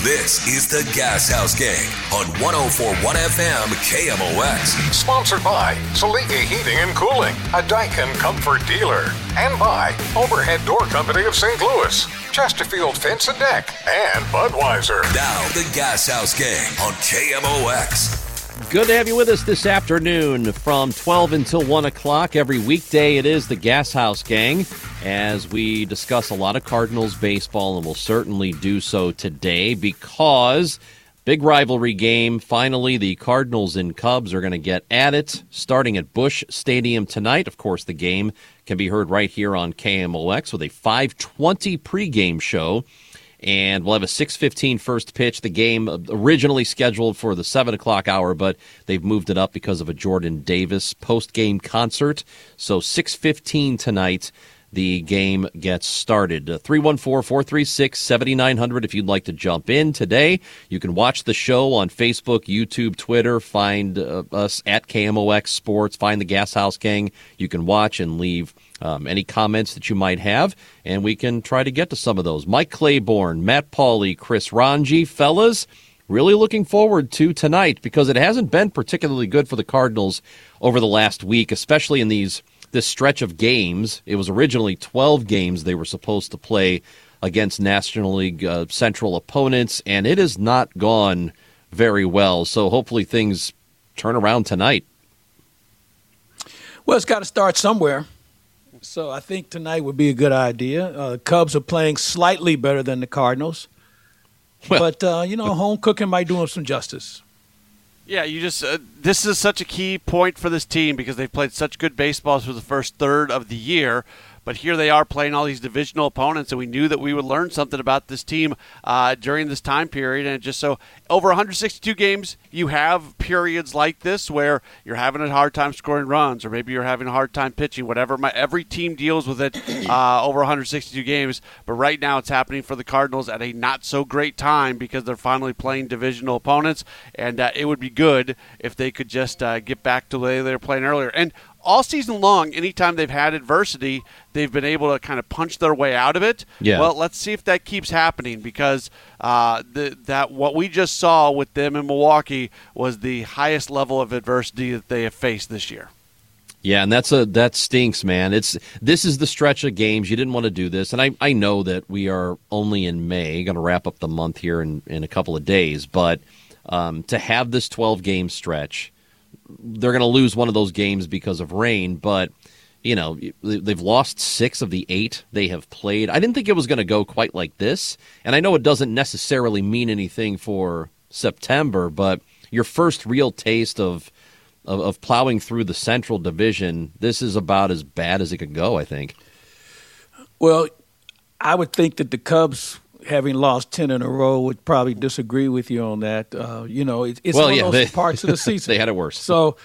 This is the Gas House Gang on 104.1 FM KMOX. Sponsored by Salika Heating and Cooling, a Daikin comfort dealer. And by Overhead Door Company of St. Louis, Chesterfield Fence and Deck, and Budweiser. Now, the Gas House Gang on KMOX. Good to have you with us this afternoon from 12 until 1 o'clock. Every weekday it is the Gas House Gang as we discuss a lot of Cardinals baseball, and we'll certainly do so today because big rivalry game. Finally, the Cardinals and Cubs are going to get at it starting at Busch Stadium tonight. Of course, the game can be heard right here on KMOX with a 5:20 pregame show. And we'll have a 6:15 first pitch. The game originally scheduled for the 7 o'clock hour, but they've moved it up because of a Jordan Davis post-game concert. So 6:15 tonight, the game gets started. 314-436-7900 if you'd like to jump in today. You can watch the show on Facebook, YouTube, Twitter. Find us at KMOX Sports. Find the Gas House Gang. You can watch and leave any comments that you might have, and we can try to get to some of those. Mike Claiborne, Matt Pauley, Chris Ranji, fellas, really looking forward to tonight because it hasn't been particularly good for the Cardinals over the last week, especially in this stretch of games. It was originally 12 games they were supposed to play against National League Central opponents, and it has not gone very well. So hopefully things turn around tonight. Well, it's got to start somewhere. So I think tonight would be a good idea. Cubs are playing slightly better than the Cardinals. Well, but, home cooking might do them some justice. Yeah, this is such a key point for this team because they've played such good baseball for the first third of the year. But here they are playing all these divisional opponents, and we knew that we would learn something about this team during this time period. And just so over 162 games, you have periods like this where you're having a hard time scoring runs, or maybe you're having a hard time pitching, whatever. Every team deals with it over 162 games. But right now it's happening for the Cardinals at a not-so-great time because they're finally playing divisional opponents. And it would be good if they could just get back to the way they were playing earlier. And all season long, anytime they've had adversity, they've been able to kind of punch their way out of it. Yeah. Well, let's see if that keeps happening because that what we just saw with them in Milwaukee was the highest level of adversity that they have faced this year. Yeah, and that stinks, man. This is the stretch of games. You didn't want to do this, and I know that we are only in May, going to wrap up the month here in a couple of days, but to have this 12-game stretch, they're going to lose one of those games because of rain, but they've lost 6 of the 8 they have played. I didn't think it was going to go quite like this, and I know it doesn't necessarily mean anything for September, but your first real taste of plowing through the Central Division, this is about as bad as it could go, I think. Well, I would think that the Cubs, having lost 10 in a row, would probably disagree with you on that. It's one of those parts of the season. They had it worse. So,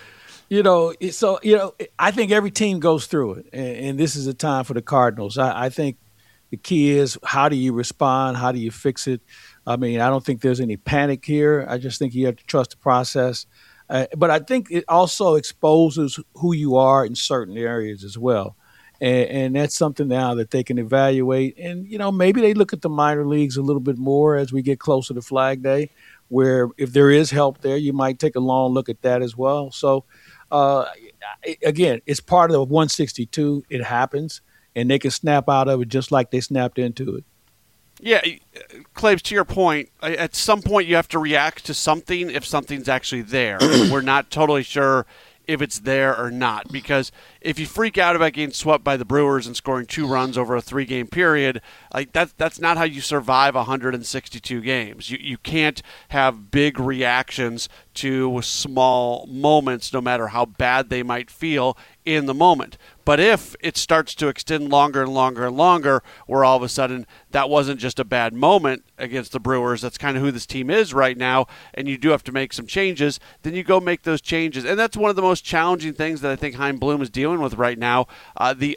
I think every team goes through it, and this is a time for the Cardinals. I think the key is how do you respond? How do you fix it? I mean, I don't think there's any panic here. I just think you have to trust the process. But I think it also exposes who you are in certain areas as well. And that's something now that they can evaluate. And, maybe they look at the minor leagues a little bit more as we get closer to Flag Day, where if there is help there, you might take a long look at that as well. So, again, it's part of 162. It happens, and they can snap out of it just like they snapped into it. Yeah, Claves, to your point, at some point you have to react to something if something's actually there. We're not totally sure if it's there or not, because if you freak out about getting swept by the Brewers and scoring 2 runs over a 3-game period, like that's not how you survive 162 games. You can't have big reactions to small moments, no matter how bad they might feel in the moment. But if it starts to extend longer and longer and longer, where all of a sudden that wasn't just a bad moment against the Brewers, that's kind of who this team is right now, and you do have to make some changes, then you go make those changes. And that's one of the most challenging things that I think Chaim Bloom is dealing with right now, the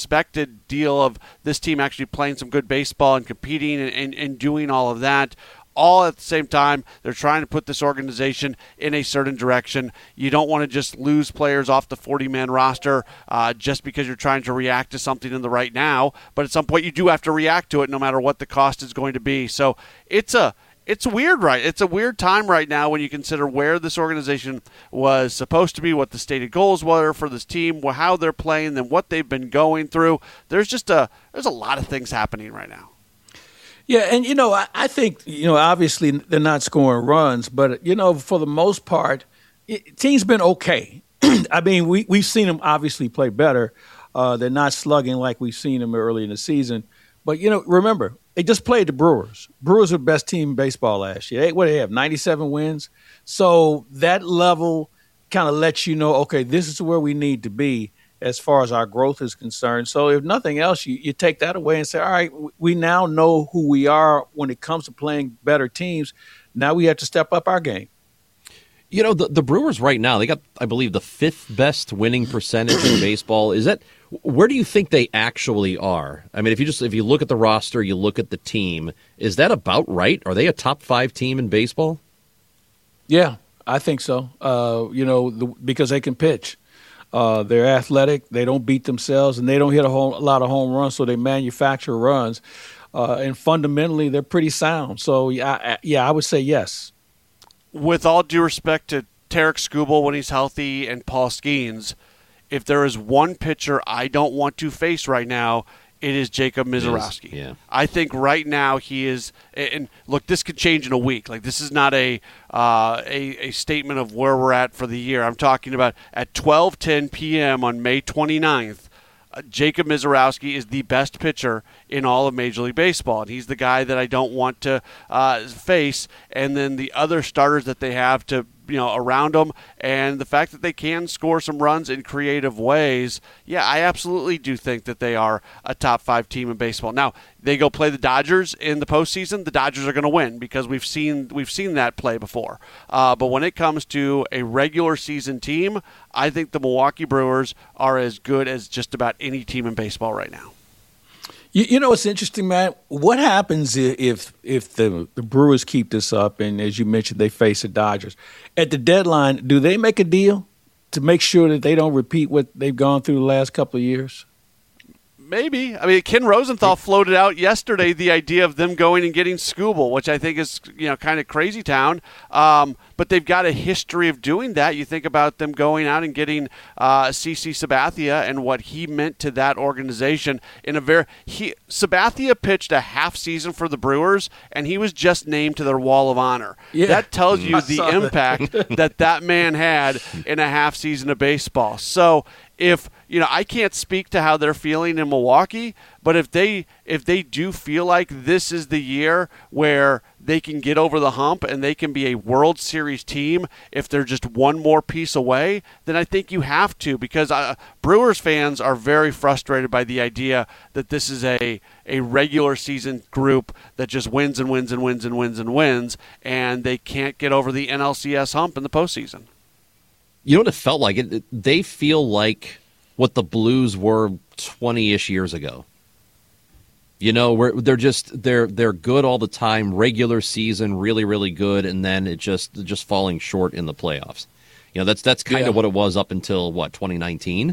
unexpected deal of this team actually playing some good baseball and competing and doing all of that, all at the same time, they're trying to put this organization in a certain direction. You don't want to just lose players off the 40-man roster just because you're trying to react to something in the right now. But at some point, you do have to react to it no matter what the cost is going to be. So it's weird, right? It's a weird time right now when you consider where this organization was supposed to be, what the stated goals were for this team, how they're playing, and what they've been going through. There's a lot of things happening right now. Yeah, and, I think, obviously they're not scoring runs, but, for the most part, team's been okay. I mean, we've seen them obviously play better. They're not slugging like we've seen them early in the season. But, remember, they just played the Brewers. Brewers are the best team in baseball last year. What do they have, 97 wins? So that level kind of lets you know, okay, this is where we need to be as far as our growth is concerned. So if nothing else, you take that away and say, all right, we now know who we are when it comes to playing better teams. Now we have to step up our game. The Brewers right now, they got, I believe, the 5th best winning percentage in baseball. Where do you think they actually are? I mean, if you look at the roster, you look at the team, is that about right? Are they a top 5 team in baseball? Yeah, I think so. Because they can pitch. They're athletic. They don't beat themselves, and they don't hit a lot of home runs, so they manufacture runs. And fundamentally, they're pretty sound. So, I would say yes. With all due respect to Tarek Skubal when he's healthy and Paul Skeens, if there is one pitcher I don't want to face right now, it is Jacob Misiorowski. Yeah. I think right now he is – and look, this could change in a week. Like, this is not a statement of where we're at for the year. I'm talking about at 12:10 p.m. on May 29th, Jacob Misiorowski is the best pitcher in all of Major League Baseball, and he's the guy that I don't want to face. And then the other starters that they have to around them, and the fact that they can score some runs in creative ways, I absolutely do think that they are a top 5 team in baseball. Now, they go play the Dodgers in the postseason, the Dodgers are going to win because we've seen that play before. But when it comes to a regular season team, I think the Milwaukee Brewers are as good as just about any team in baseball right now. What's interesting, Matt? What happens if the Brewers keep this up and, as you mentioned, they face the Dodgers? At the deadline, do they make a deal to make sure that they don't repeat what they've gone through the last couple of years? Maybe. I mean, Ken Rosenthal floated out yesterday the idea of them going and getting Skubal, which I think is, kind of crazy town. But they've got a history of doing that. You think about them going out and getting CC Sabathia and what he meant to that organization. Sabathia pitched a half season for the Brewers, and he was just named to their Wall of Honor. Yeah. That tells you the impact that man had in a half season of baseball. So if I can't speak to how they're feeling in Milwaukee, but if they do feel like this is the year where they can get over the hump and they can be a World Series team if they're just one more piece away, then I think you have to, because Brewers fans are very frustrated by the idea that this is a regular season group that just wins and wins and wins and wins and wins, and they can't get over the NLCS hump in the postseason. You know what it felt like? They feel like what the Blues were 20-ish years ago. Where they're good all the time, regular season, really, really good, and then it just falling short in the playoffs. That's kind of what it was up until 2019.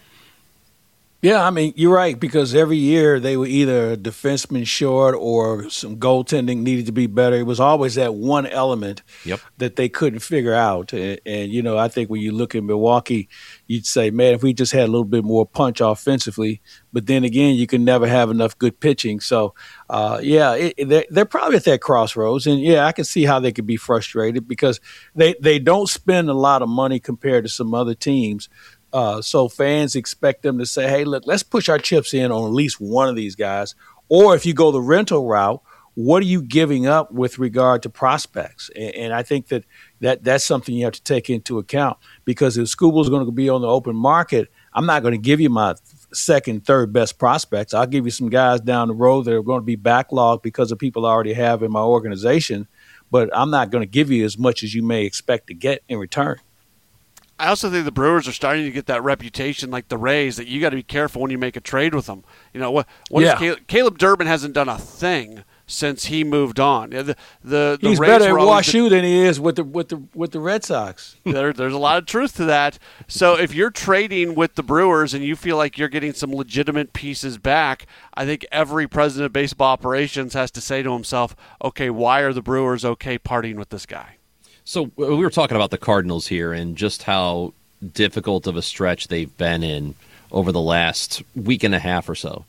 Yeah, I mean, you're right, because every year they were either a defenseman short or some goaltending needed to be better. It was always that one element that they couldn't figure out. And, I think when you look at Milwaukee, you'd say, man, if we just had a little bit more punch offensively. But then again, you can never have enough good pitching. So, they're probably at that crossroads. And, I can see how they could be frustrated because they don't spend a lot of money compared to some other teams. So fans expect them to say, hey, look, let's push our chips in on at least one of these guys. Or if you go the rental route, what are you giving up with regard to prospects? And I think that's something you have to take into account, because if Skubal's going to be on the open market, I'm not going to give you my second, third best prospects. I'll give you some guys down the road that are going to be backlogged because of people I already have in my organization, but I'm not going to give you as much as you may expect to get in return. I also think the Brewers are starting to get that reputation, like the Rays, that you got to be careful when you make a trade with them. Caleb Durbin hasn't done a thing since he moved on. The He's Rays better at always WashU than he is with the Red Sox. There's a lot of truth to that. So if you're trading with the Brewers and you feel like you're getting some legitimate pieces back, I think every president of baseball operations has to say to himself, okay, why are the Brewers okay partying with this guy? So we were talking about the Cardinals here and just how difficult of a stretch they've been in over the last week and a half or so.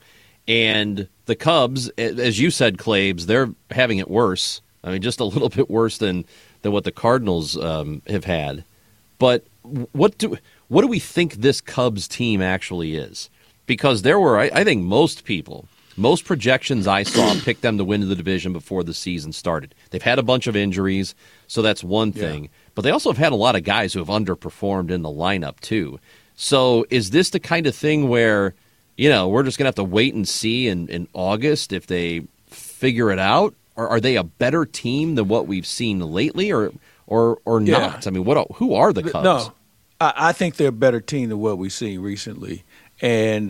And the Cubs, as you said, Claibs, they're having it worse. I mean, just a little bit worse than what the Cardinals have had. But what do we think this Cubs team actually is? Because there were, I think most projections I saw picked them to win the division before the season started. They've had a bunch of injuries, so that's one thing. Yeah. But they also have had a lot of guys who have underperformed in the lineup, too. So is this the kind of thing where, we're just going to have to wait and see in August if they figure it out? Or are they a better team than what we've seen lately or not? I mean, who are the Cubs? No, I think they're a better team than what we've seen recently. And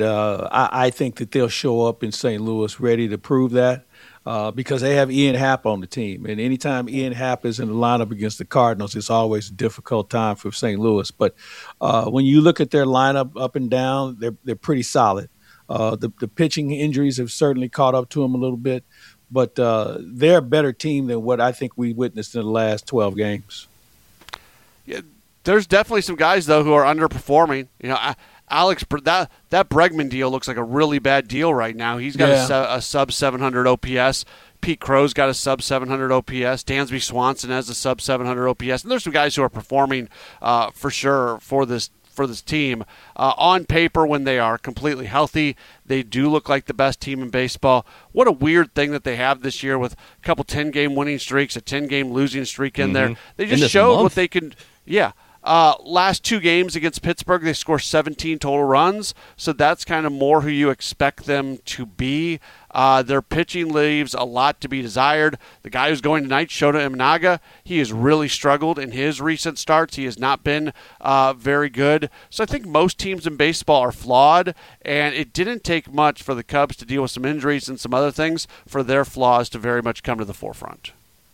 I think that they'll show up in St. Louis ready to prove that because they have Ian Happ on the team. And anytime Ian Happ is in the lineup against the Cardinals, it's always a difficult time for St. Louis. But when you look at their lineup up and down, they're pretty solid. The pitching injuries have certainly caught up to them a little bit, but they're a better team than what I think we witnessed in the last 12 games. Yeah, there's definitely some guys, though, who are underperforming. Alex, that Bregman deal looks like a really bad deal right now. He's got a sub 700 OPS. Pete Crow's got a sub 700 OPS. Dansby Swanson has a sub 700 OPS. And there's some guys who are performing for sure for this team. On paper, when they are completely healthy, they do look like the best team in baseball. What a weird thing that they have this year with a couple 10-game winning streaks, a 10-game losing streak in there. They just showed what they can – yeah. Last 2 games against Pittsburgh, they score 17 total runs, so that's kind of more who you expect them to be. Their pitching leaves a lot to be desired. The guy who's going tonight, Shota Imanaga, he has really struggled in his recent starts. He has not been very good. So I think most teams in baseball are flawed, and it didn't take much for the Cubs to deal with some injuries and some other things for their flaws to very much come to the forefront.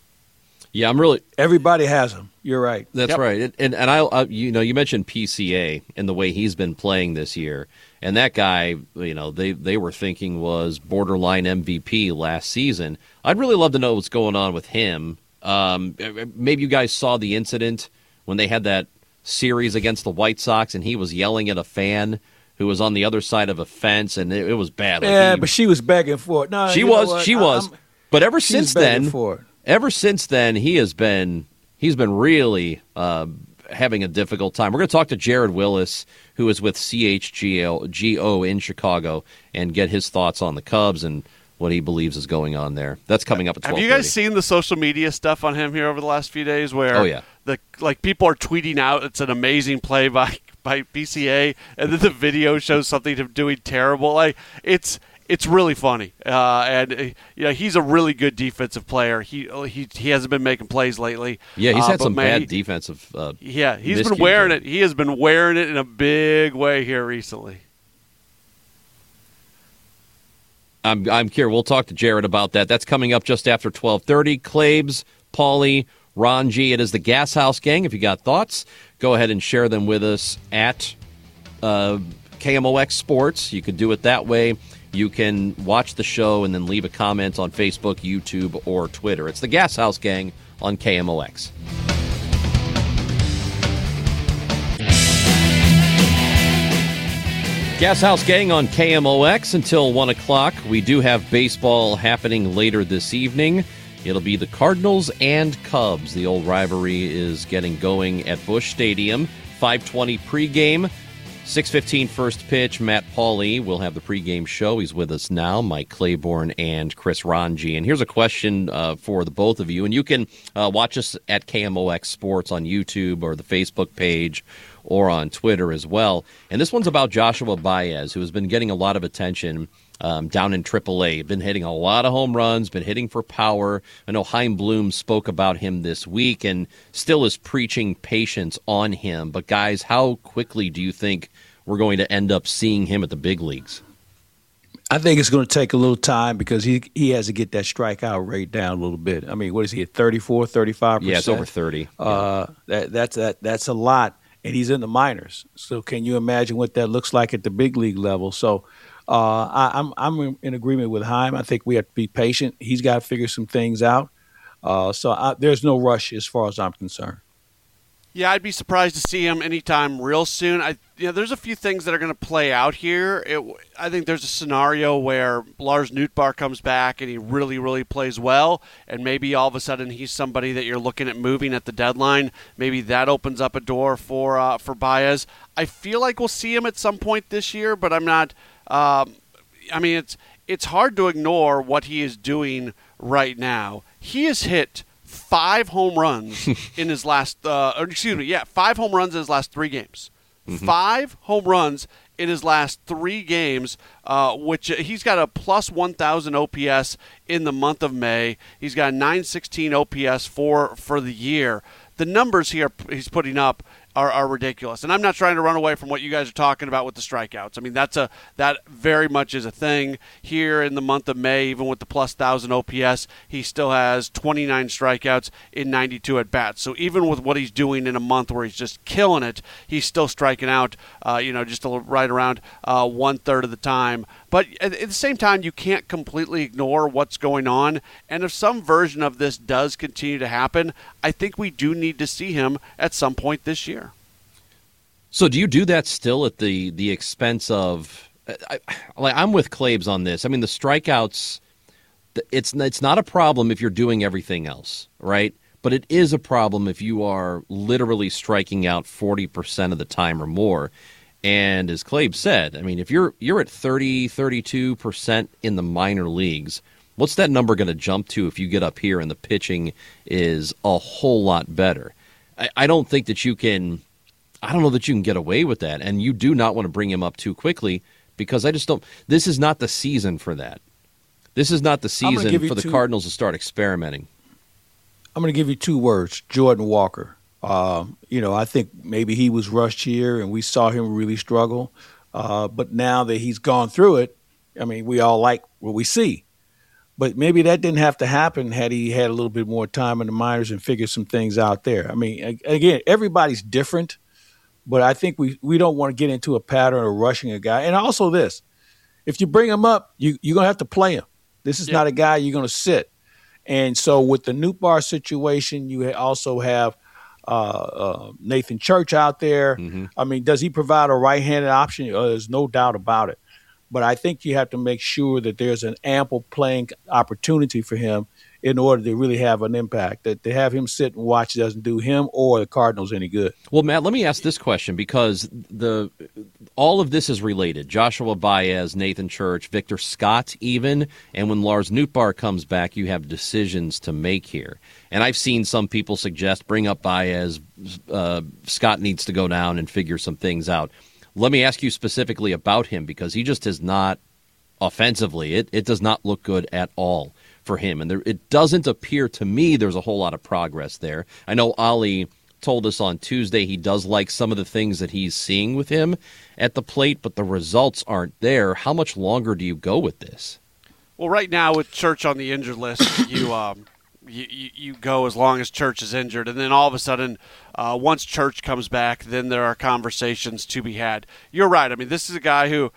Yeah, everybody has them. You're right. That's right. And I you mentioned PCA and the way he's been playing this year, and that guy, they were thinking was borderline MVP last season. I'd really love to know what's going on with him. Maybe you guys saw the incident when they had that series against the White Sox, and he was yelling at a fan who was on the other side of a fence, and it was bad. But she was begging for it. No, she was. But ever since then, he's been really having a difficult time. We're going to talk to Jared Willis, who is with CHGO in Chicago, and get his thoughts on the Cubs and what he believes is going on there. That's coming up at 12:30. Have you guys seen the social media stuff on him here over the last few days where people are tweeting out it's an amazing play by PCA, and then the video shows something of him doing terrible? It's really funny, and he's a really good defensive player. He hasn't been making plays lately. Yeah, he's had some bad defensive. He's been wearing it. He has been wearing it in a big way here recently. I'm curious. We'll talk to Jared about that. That's coming up just after 12:30. Claibs, Paulie, Ron G. It is the Gas House Gang. If you got thoughts, go ahead and share them with us at KMOX Sports. You can do it that way. You can watch the show and then leave a comment on Facebook, YouTube, or Twitter. It's the Gas House Gang on KMOX. Gas House Gang on KMOX until 1 o'clock. We do have baseball happening later this evening. It'll be the Cardinals and Cubs. The old rivalry is getting going at Busch Stadium. 5:20 pregame. 6:15 first pitch. Matt Pauley will have the pregame show. He's with us now, Mike Claiborne and Chris Ranji. And here's a question for the both of you. And you can watch us at KMOX Sports on YouTube or the Facebook page or on Twitter as well. And this one's about Joshua Baez, who has been getting a lot of attention down in AAA. Been hitting a lot of home runs, been hitting for power. I know Chaim Bloom spoke about him this week and still is preaching patience on him. But, guys, how quickly do you think we're going to end up seeing him at the big leagues? I think it's going to take a little time because he has to get that strikeout rate down a little bit. I mean, what is he at 34, 35%? Yeah, it's over 30. That's a lot, and he's in the minors. So can you imagine what that looks like at the big league level? So I'm in agreement with Chaim. I think we have to be patient. He's got to figure some things out. There's no rush as far as I'm concerned. Yeah, I'd be surprised to see him anytime real soon. There's a few things that are going to play out here. I think there's a scenario where Lars Nootbaar comes back and he really, really plays well, and maybe all of a sudden he's somebody that you're looking at moving at the deadline. Maybe that opens up a door for Baez. I feel like we'll see him at some point this year, but I'm not. It's hard to ignore what he is doing right now. He has hit 5 home runs in his last 5 home runs in his last 3 games. 5 home runs in his last 3 games, which he's got a plus 1,000 OPS in the month of May. He's got a 916 OPS for the year. The numbers here he's putting up are ridiculous. And I'm not trying to run away from what you guys are talking about with the strikeouts. I mean, that very much is a thing here in the month of May. Even with the plus 1,000 OPS, he still has 29 strikeouts in 92 at-bats. So even with what he's doing in a month where he's just killing it, he's still striking out, just right around 1/3 of the time. But at the same time, you can't completely ignore what's going on. And if some version of this does continue to happen, I think we do need to see him at some point this year. So do you do that still at the expense of I'm with Claibs on this. I mean, the strikeouts, it's not a problem if you're doing everything else, right? But it is a problem if you are literally striking out 40% of the time or more. And as Claib said, I mean, if you're at 30, 32% in the minor leagues, what's that number going to jump to if you get up here and the pitching is a whole lot better? I don't think that you can – I don't know that you can get away with that. And you do not want to bring him up too quickly because I just don't – this is not the season for that. This is not the season for the Cardinals to start experimenting. I'm going to give you 2 words, Jordan Walker. I think maybe he was rushed here and we saw him really struggle. But now that he's gone through it, I mean, we all like what we see. But maybe that didn't have to happen had he had a little bit more time in the minors and figured some things out there. I mean, again, everybody's different, but I think we don't want to get into a pattern of rushing a guy. And also this, if you bring him up, you're going to have to play him. This is not a guy you're going to sit. And so with the Nootbaar situation, you also have Nathan Church out there. Mm-hmm. I mean, does he provide a right-handed option? There's no doubt about it. But I think you have to make sure that there's an ample playing opportunity for him in order to really have an impact. That to have him sit and watch doesn't do him or the Cardinals any good. Well, Matt, let me ask this question because all of this is related. Joshua Baez, Nathan Church, Victor Scott even, and when Lars Nootbaar comes back, you have decisions to make here. And I've seen some people suggest bring up Baez, Scott needs to go down and figure some things out. Let me ask you specifically about him because he just has not, offensively, it does not look good at all for him. And it doesn't appear to me there's a whole lot of progress there. I know Ali told us on Tuesday he does like some of the things that he's seeing with him at the plate, but the results aren't there. How much longer do you go with this? Well, right now with Church on the injured list, you go as long as Church is injured, and then all of a sudden, once Church comes back, then there are conversations to be had. You're right. I mean, this is a guy who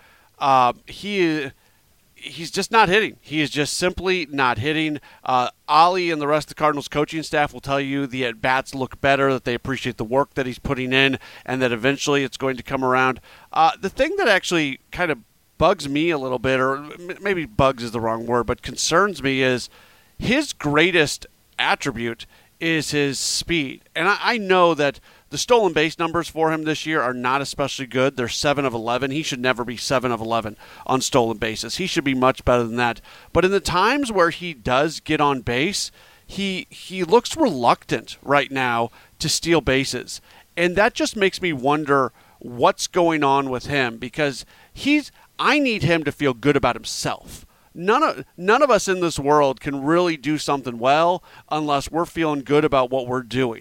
he's just not hitting. He is just simply not hitting. Ali and the rest of the Cardinals coaching staff will tell you the at-bats look better, that they appreciate the work that he's putting in, and that eventually it's going to come around. The thing that actually kind of bugs me a little bit, or maybe bugs is the wrong word, but concerns me is his greatest attribute is his speed. And I know that the stolen base numbers for him this year are not especially good. They're 7 of 11. He should never be 7 of 11 on stolen bases. He should be much better than that. But in the times where he does get on base, he looks reluctant right now to steal bases. And that just makes me wonder what's going on with him because I need him to feel good about himself. None of us in this world can really do something well unless we're feeling good about what we're doing.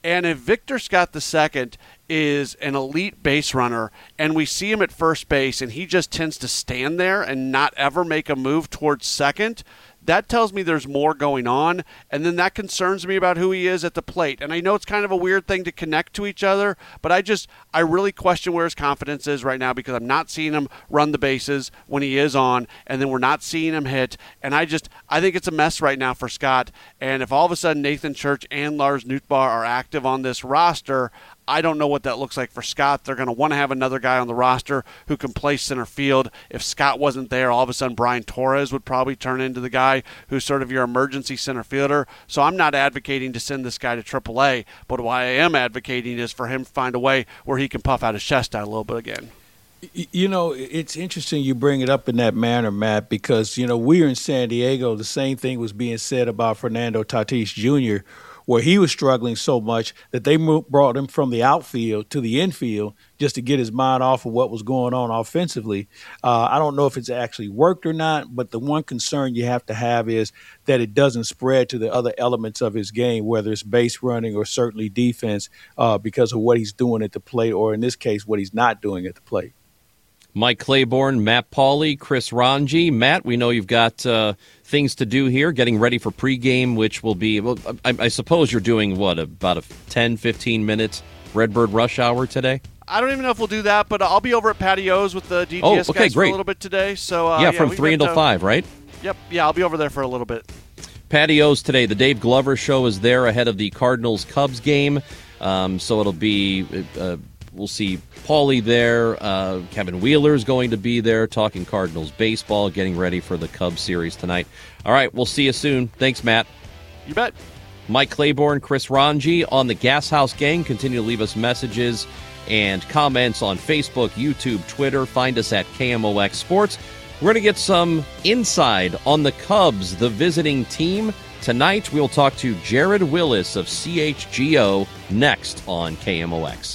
And if Victor Scott II is an elite base runner and we see him at first base and he just tends to stand there and not ever make a move towards second, that tells me there's more going on, and then that concerns me about who he is at the plate. And I know it's kind of a weird thing to connect to each other, but I really question where his confidence is right now because I'm not seeing him run the bases when he is on, and then we're not seeing him hit. And I think it's a mess right now for Scott. And if all of a sudden Nathan Church and Lars Nootbaar are active on this roster, I don't know what that looks like for Scott. They're going to want to have another guy on the roster who can play center field. If Scott wasn't there, all of a sudden Brian Torres would probably turn into the guy who's sort of your emergency center fielder. So I'm not advocating to send this guy to AAA, but what I am advocating is for him to find a way where he can puff out his chest out a little bit again. You know, it's interesting you bring it up in that manner, Matt, because, you know, we were in San Diego. The same thing was being said about Fernando Tatis Jr., where he was struggling so much that they brought him from the outfield to the infield just to get his mind off of what was going on offensively. I don't know if it's actually worked or not, but the one concern you have to have is that it doesn't spread to the other elements of his game, whether it's base running or certainly defense, because of what he's doing at the plate, or in this case, what he's not doing at the plate. Mike Claiborne, Matt Pauley, Chris Ranji. Matt, we know you've got things to do here, getting ready for pregame, which will be, well, I suppose you're doing, about a 10, 15-minute Redbird rush hour today? I don't even know if we'll do that, but I'll be over at Patios with the DGS guys for a little bit today. So from 3 until 5, right? Yep. Yeah, I'll be over there for a little bit. Patios today. The Dave Glover Show is there ahead of the Cardinals-Cubs game. So it'll be... we'll see Paulie there. Kevin Wheeler's going to be there talking Cardinals baseball, getting ready for the Cubs series tonight. All right, we'll see you soon. Thanks, Matt. You bet. Mike Claiborne, Chris Ranji on the Gas House Gang. Continue to leave us messages and comments on Facebook, YouTube, Twitter. Find us at KMOX Sports. We're going to get some inside on the Cubs, the visiting team. Tonight, we'll talk to Jared Willis of CHGO next on KMOX.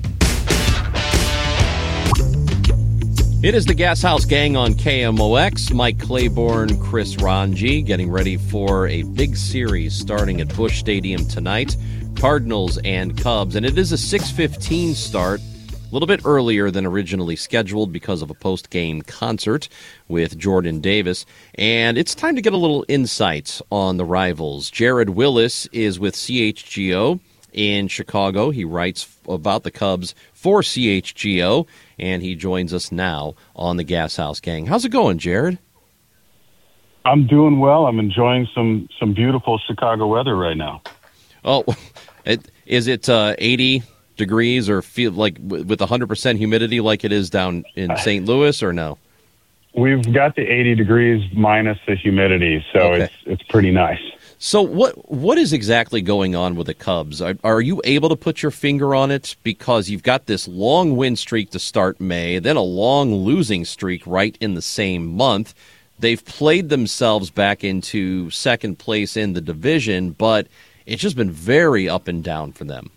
It is the Gas House Gang on KMOX. Mike Claiborne, Chris Ranji getting ready for a big series starting at Busch Stadium tonight. Cardinals and Cubs. And it is a 6:15 start, a little bit earlier than originally scheduled because of a post-game concert with Jordan Davis. And it's time to get a little insight on the rivals. Jared Willis is with CHGO in Chicago. He writes about the Cubs for CHGO, and he joins us now on the Gas House Gang. How's it going, Jared? I'm doing well. I'm enjoying some beautiful Chicago weather right now. Oh, is it 80 degrees or feel like with 100% humidity like it is down in St. Louis, or no? We've got the 80 degrees minus the humidity, so okay. It's pretty nice. So what is exactly going on with the Cubs? Are you able to put your finger on it? Because you've got this long win streak to start May, then a long losing streak right in the same month. They've played themselves back into second place in the division, but it's just been very up and down for them.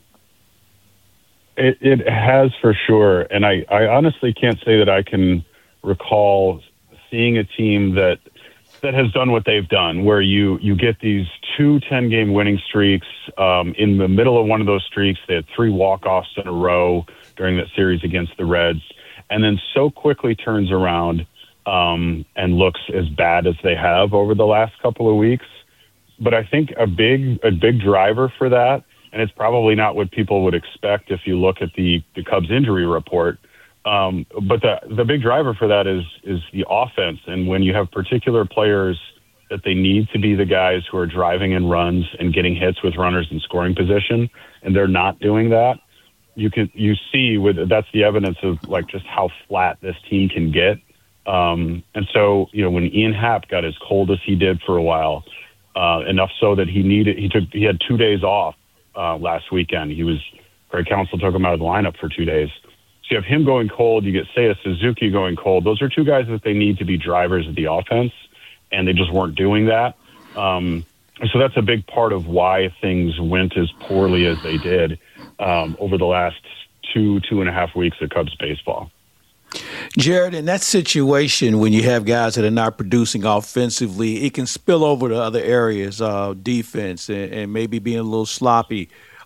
It has for sure, and I honestly can't say that I can recall seeing a team that has done what they've done, where you get these 2 10-game winning streaks. In the middle of one of those streaks, they had 3 walk-offs in a row during that series against the Reds, and then so quickly turns around and looks as bad as they have over the last couple of weeks. But I think a big driver for that, and it's probably not what people would expect if you look at the Cubs injury report, but the big driver for that is the offense. And when you have particular players that they need to be the guys who are driving in runs and getting hits with runners in scoring position, and they're not doing that, you see that's the evidence of like just how flat this team can get. And so, when Ian Happ got as cold as he did for a while, enough so that he had 2 days off last weekend. Greg Counsell took him out of the lineup for 2 days. So you have him going cold, you get Seiya Suzuki going cold. Those are 2 guys that they need to be drivers of the offense, and they just weren't doing that. So that's a big part of why things went as poorly as they did over the last 2.5 weeks of Cubs baseball. Jared, in that situation, when you have guys that are not producing offensively, it can spill over to other areas, defense, and maybe being a little sloppy.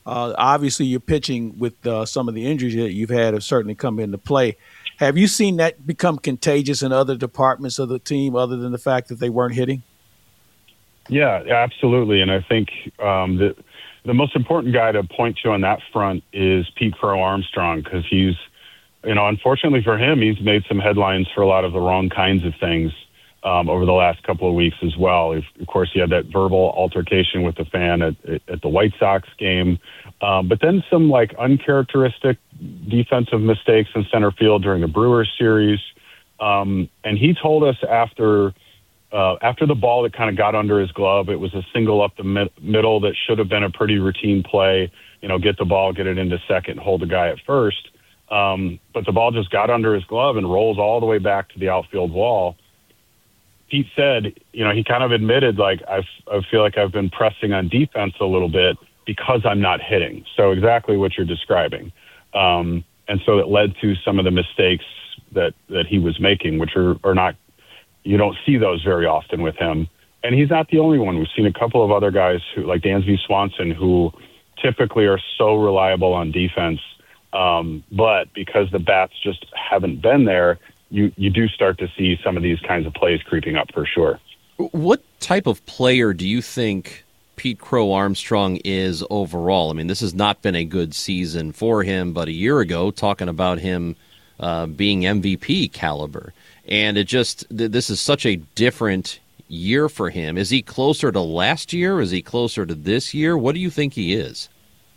Obviously, your pitching with some of the injuries that you've had have certainly come into play. Have you seen that become contagious in other departments of the team other than the fact that they weren't hitting? Yeah, absolutely. And I think the most important guy to point to on that front is Pete Crow Armstrong, because he's, unfortunately for him, he's made some headlines for a lot of the wrong kinds of things over the last couple of weeks as well. Of course, he had that verbal altercation with the fan at the White Sox game, but then some uncharacteristic defensive mistakes in center field during the Brewers series. And he told us after the ball that kind of got under his glove, it was a single up the middle that should have been a pretty routine play, get the ball, get it into second, hold the guy at first. But the ball just got under his glove and rolls all the way back to the outfield wall. Pete said, he kind of admitted, I feel like I've been pressing on defense a little bit because I'm not hitting. So exactly what you're describing. And so it led to some of the mistakes that he was making, which are not, you don't see those very often with him. And he's not the only one. We've seen a couple of other guys who, like Dansby Swanson, who typically are so reliable on defense. But because the bats just haven't been there, you do start to see some of these kinds of plays creeping up for sure. What type of player do you think Pete Crow Armstrong is overall? I mean, this has not been a good season for him, but a year ago, talking about him being MVP caliber. And this is such a different year for him. Is he closer to last year? Is he closer to this year? What do you think he is?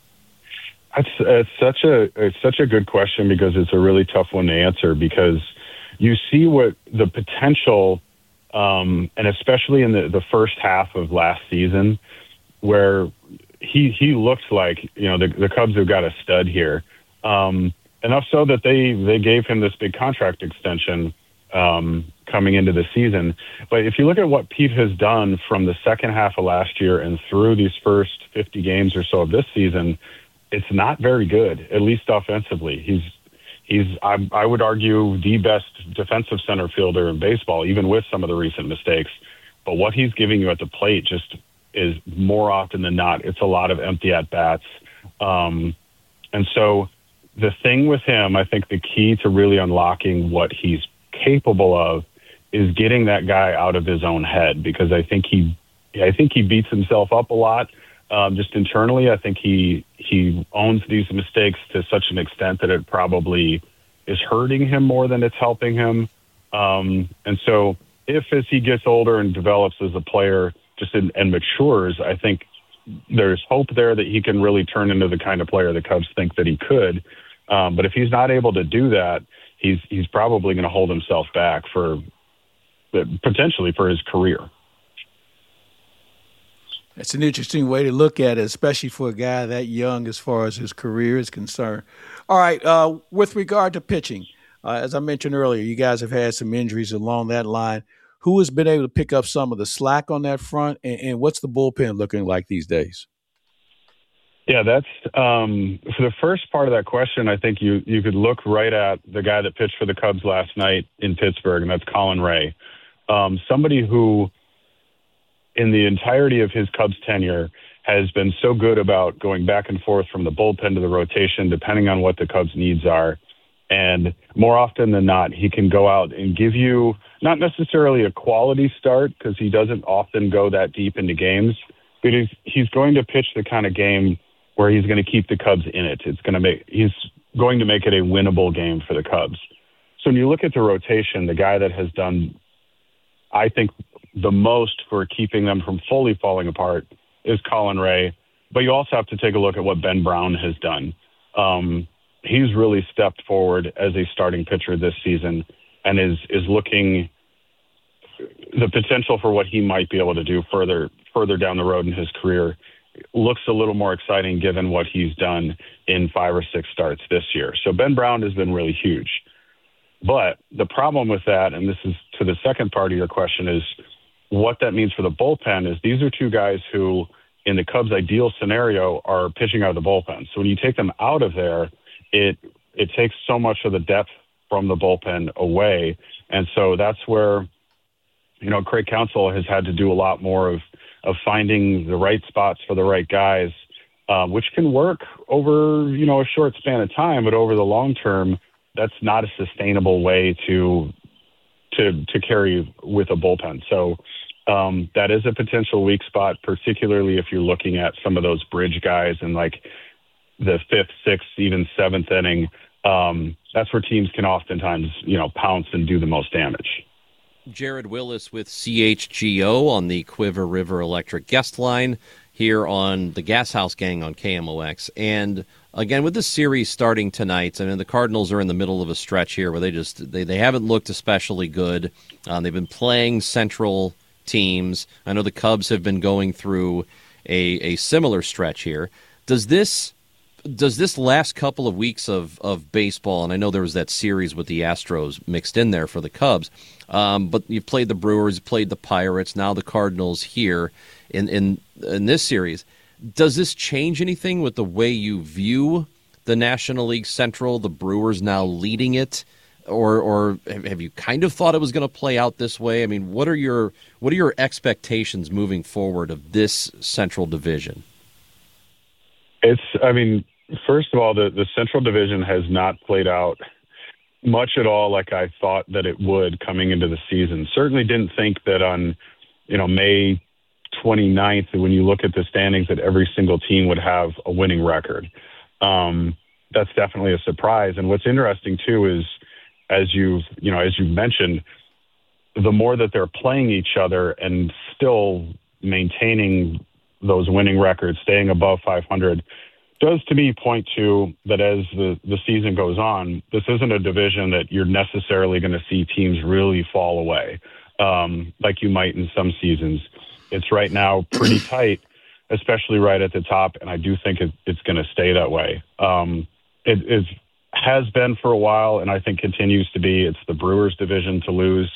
It's such a good question, because it's a really tough one to answer, because you see what the potential, and especially in the first half of last season, where he looks like, the Cubs have got a stud here. Enough so that they gave him this big contract extension coming into the season. But if you look at what Pete has done from the second half of last year and through these first 50 games or so of this season, it's not very good, at least offensively. I would argue, the best defensive center fielder in baseball, even with some of the recent mistakes. But what he's giving you at the plate just is, more often than not, it's a lot of empty at-bats. And so the thing with him, I think the key to really unlocking what he's capable of is getting that guy out of his own head, because I think he beats himself up a lot. Just internally, I think he owns these mistakes to such an extent that it probably is hurting him more than it's helping him. And so as he gets older and develops as a player and matures, I think there's hope there that he can really turn into the kind of player the Cubs think that he could. But if he's not able to do that, he's probably going to hold himself back potentially for his career. That's an interesting way to look at it, especially for a guy that young as far as his career is concerned. All right, with regard to pitching, as I mentioned earlier, you guys have had some injuries along that line. Who has been able to pick up some of the slack on that front, and what's the bullpen looking like these days? Yeah, that's for the first part of that question. I think you could look right at the guy that pitched for the Cubs last night in Pittsburgh, and that's Colin Ray, somebody who, in the entirety of his Cubs tenure, has been so good about going back and forth from the bullpen to the rotation, depending on what the Cubs' needs are. And more often than not, he can go out and give you not necessarily a quality start, because he doesn't often go that deep into games, but he's going to pitch the kind of game where he's going to keep the Cubs in it. He's going to make it a winnable game for the Cubs. So when you look at the rotation, the guy that has done, I think, the most for keeping them from fully falling apart is Colin Ray. But you also have to take a look at what Ben Brown has done. He's really stepped forward as a starting pitcher this season, and is looking the potential for what he might be able to do further down the road in his career looks a little more exciting given what he's done in 5 or 6 starts this year. So Ben Brown has been really huge. But the problem with that, and this is to the second part of your question, is what that means for the bullpen is these are two guys who, in the Cubs' ideal scenario, are pitching out of the bullpen. So when you take them out of there, it takes so much of the depth from the bullpen away. And so that's where, Craig Counsell has had to do a lot more of finding the right spots for the right guys, which can work over, a short span of time, but over the long term, that's not a sustainable way to carry with a bullpen. So that is a potential weak spot, particularly if you're looking at some of those bridge guys in like the 5th, 6th, even 7th inning. That's where teams can oftentimes, pounce and do the most damage. Jared Willis with CHGO on the Quiver River Electric guest line here on the Gas House Gang on KMOX. And again, with this series starting tonight, I mean, the Cardinals are in the middle of a stretch here where they haven't looked especially good. They've been playing Central teams. I know the Cubs have been going through a similar stretch here. Does this last couple of weeks of baseball, and I know there was that series with the Astros mixed in there for the Cubs, but you've played the Brewers, played the Pirates, now the Cardinals here in this series. Does this change anything with the way you view the National League Central, the Brewers now leading it, or have you kind of thought it was going to play out this way? I mean, what are your expectations moving forward of this Central Division? First of all, the Central Division has not played out much at all like I thought that it would coming into the season. Certainly didn't think that on, May 29th, when you look at the standings, that every single team would have a winning record. That's definitely a surprise. And what's interesting too is, as you mentioned, the more that they're playing each other and still maintaining those winning records, staying above 500, does to me point to that as the season goes on, this isn't a division that you're necessarily going to see teams really fall away like you might in some seasons. It's right now pretty tight, especially right at the top, and I do think it's going to stay that way. It has been for a while, and I think continues to be. It's the Brewers division to lose.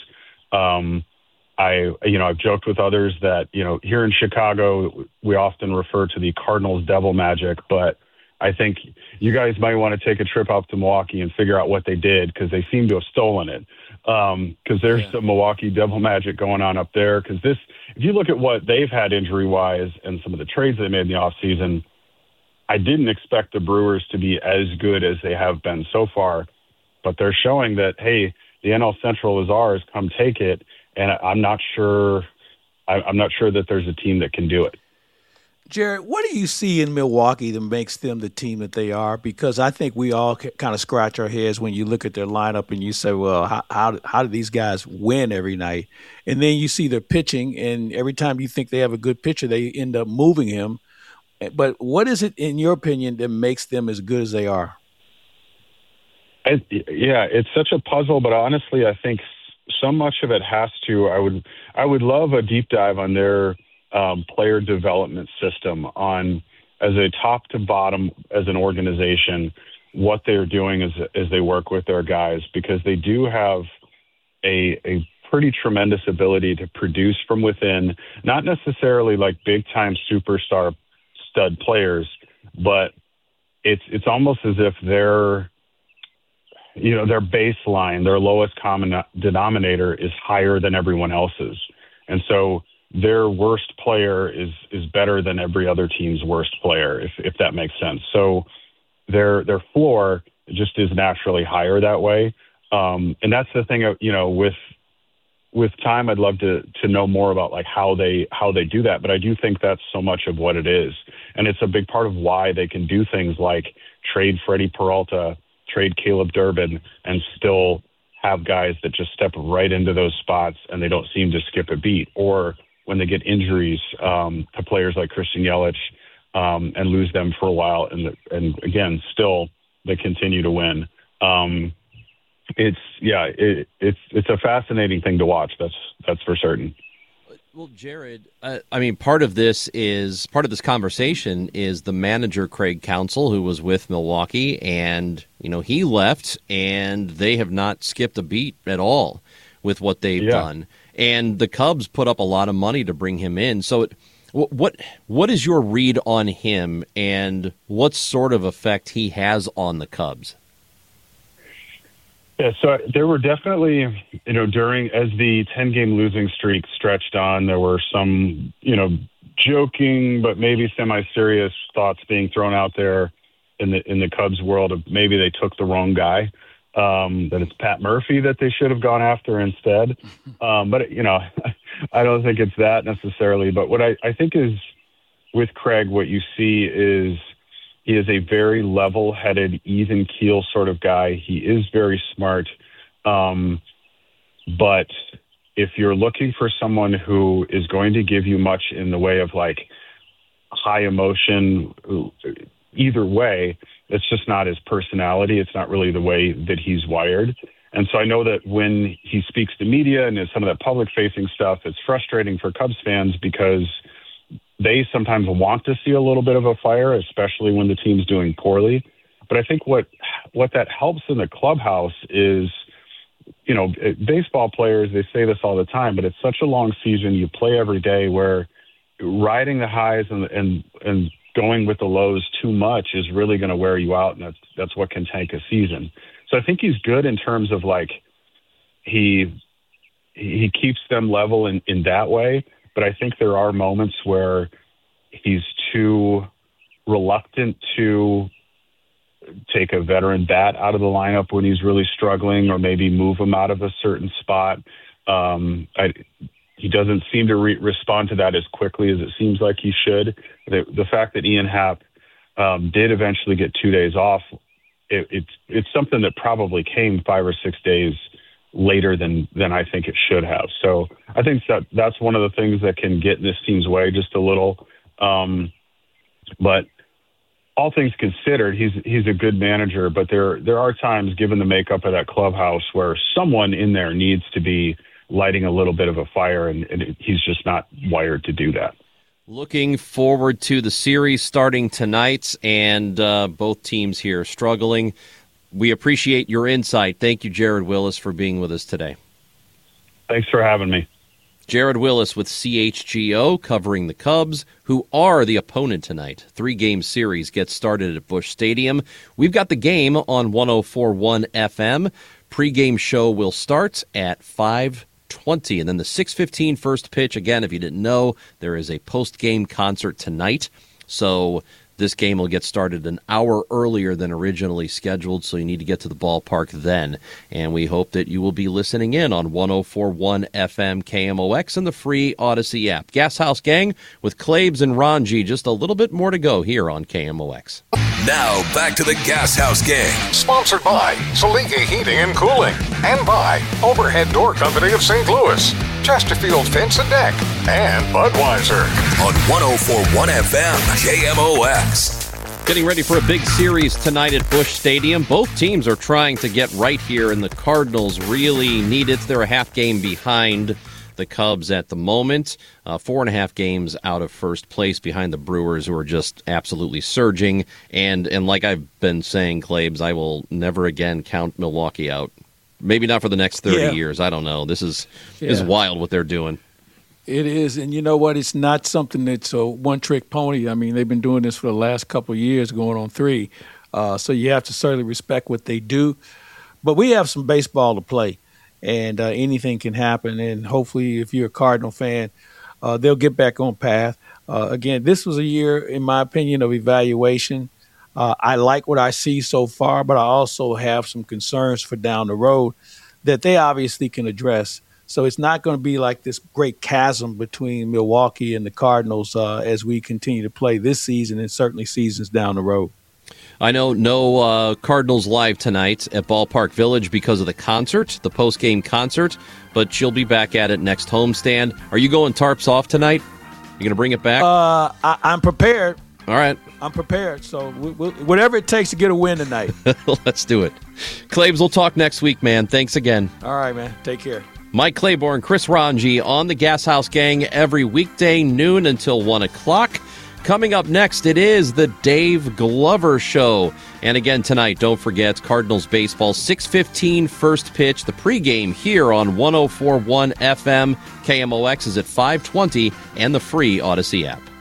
I've joked with others that, here in Chicago, we often refer to the Cardinals devil magic, but I think you guys might want to take a trip out to Milwaukee and figure out what they did, because they seem to have stolen it. Because there's some Milwaukee devil magic going on up there. Because if you look at what they've had injury-wise and some of the trades they made in the offseason, I didn't expect the Brewers to be as good as they have been so far. But they're showing that, hey, the NL Central is ours, come take it. And I'm not sure that there's a team that can do it. Jared, what do you see in Milwaukee that makes them the team that they are? Because I think we all kind of scratch our heads when you look at their lineup and you say, well, how do these guys win every night? And then you see their pitching, and every time you think they have a good pitcher, they end up moving him. But what is it, in your opinion, that makes them as good as they are? It's such a puzzle, but honestly, I think so much of it has to. I would love a deep dive on their player development system, on as a top to bottom as an organization, what they're doing as they work with their guys, because they do have a pretty tremendous ability to produce from within, not necessarily like big time superstar stud players, but it's almost as if their baseline, their lowest common denominator is higher than everyone else's. And so their worst player is better than every other team's worst player, if that makes sense. So their floor just is naturally higher that way. And that's the thing, with time, I'd love to know more about like how they do that. But I do think that's so much of what it is. And it's a big part of why they can do things like trade Freddie Peralta, trade Caleb Durbin, and still have guys that just step right into those spots and they don't seem to skip a beat. Or when they get injuries to players like Christian Yelich and lose them for a while, and again, still they continue to win. It's a fascinating thing to watch. That's for certain. Well, Jared, part of this conversation is the manager, Craig Counsell, who was with Milwaukee, and he left, and they have not skipped a beat at all with what they've done. And the Cubs put up a lot of money to bring him in. So, what is your read on him, and what sort of effect he has on the Cubs? Yeah, so there were definitely, as the 10-game losing streak stretched on, there were some, joking but maybe semi-serious thoughts being thrown out there in the Cubs world of maybe they took the wrong guy, that it's Pat Murphy that they should have gone after instead. But, I don't think it's that necessarily. But what I think is with Craig, what you see is he is a very level-headed, even-keel sort of guy. He is very smart. But if you're looking for someone who is going to give you much in the way of like high emotion, either way, it's just not his personality. It's not really the way that he's wired. And so I know that when he speaks to media and some of that public-facing stuff, it's frustrating for Cubs fans because they sometimes want to see a little bit of a fire, especially when the team's doing poorly. But I think what that helps in the clubhouse is, baseball players, they say this all the time, but it's such a long season. You play every day where riding the highs and going with the lows too much is really going to wear you out, and that's what can tank a season. So I think he's good in terms of like he keeps them level in that way, but I think there are moments where he's too reluctant to take a veteran bat out of the lineup when he's really struggling, or maybe move him out of a certain spot. He doesn't seem to respond to that as quickly as it seems like he should. The fact that Ian Happ did eventually get 2 days off, it's something that probably came 5 or 6 days later than I think it should have. So I think that's one of the things that can get in this team's way just a little. But all things considered, he's a good manager, but there are times, given the makeup of that clubhouse, where someone in there needs to be lighting a little bit of a fire, and he's just not wired to do that. Looking forward to the series starting tonight, and both teams here struggling. We appreciate your insight. Thank you, Jared Willis, for being with us today. Thanks for having me. Jared Willis with CHGO covering the Cubs, who are the opponent tonight. 3-game series gets started at Busch Stadium. We've got the game on 104.1 FM. Pre-game show will start at 5:20, and then the 6:15 first pitch. Again, if you didn't know, there is a post-game concert tonight. So this game will get started an hour earlier than originally scheduled, so you need to get to the ballpark then. And we hope that you will be listening in on 104.1 FM KMOX and the free Odyssey app. Gas House Gang with Claibs and Ranji. Just a little bit more to go here on KMOX. Now back to the Gas House Gang. Sponsored by Salika Heating and Cooling and by Overhead Door Company of St. Louis, Chesterfield Fence and Deck, and Budweiser. On 104.1 FM KMOX. Getting ready for a big series tonight at Busch Stadium. Both teams are trying to get right here, and the Cardinals really need it. They're a half game behind the Cubs at the moment. 4.5 games out of first place behind the Brewers, who are just absolutely surging. And like I've been saying, Claibs, I will never again count Milwaukee out. Maybe not for the next 30 years. I don't know. This is wild what they're doing. It is, and you know what? It's not something that's a one-trick pony. I mean, they've been doing this for the last couple of years, going on 3. So you have to certainly respect what they do. But we have some baseball to play, and anything can happen. And hopefully, if you're a Cardinal fan, they'll get back on path. Again, this was a year, in my opinion, of evaluation. I like what I see so far, but I also have some concerns for down the road that they obviously can address. So it's not going to be like this great chasm between Milwaukee and the Cardinals as we continue to play this season and certainly seasons down the road. I know no Cardinals live tonight at Ballpark Village because of the concert, the post-game concert, but you'll be back at it next homestand. Are you going tarps off tonight? You going to bring it back? I'm prepared. All right. I'm prepared. So whatever it takes to get a win tonight. Let's do it. Claibs, we'll talk next week, man. Thanks again. All right, man. Take care. Mike Claiborne, Chris Ranji on the Gas House Gang every weekday, noon until 1 o'clock. Coming up next, it is the Dave Glover Show. And again tonight, don't forget, Cardinals baseball, 6:15 first pitch. The pregame here on 104.1 FM. KMOX is at 5:20 and the free Odyssey app.